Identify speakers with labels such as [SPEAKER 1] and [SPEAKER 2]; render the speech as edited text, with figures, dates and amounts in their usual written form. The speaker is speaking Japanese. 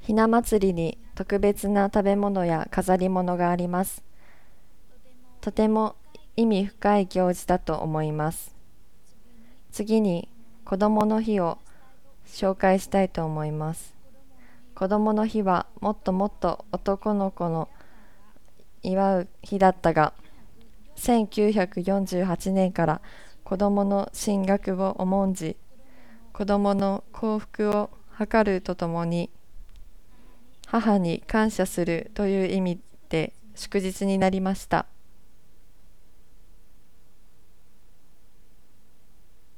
[SPEAKER 1] ひな祭りに特別な食べ物や飾り物があります。とても意味深い行事だと思います。次に、子供の日を紹介したいと思います。子供の日はもっともっと男の子の祝う日だったが、1948年から子供の進学を重んじ、子供の幸福を図るとともに、母に感謝するという意味で祝日になりました。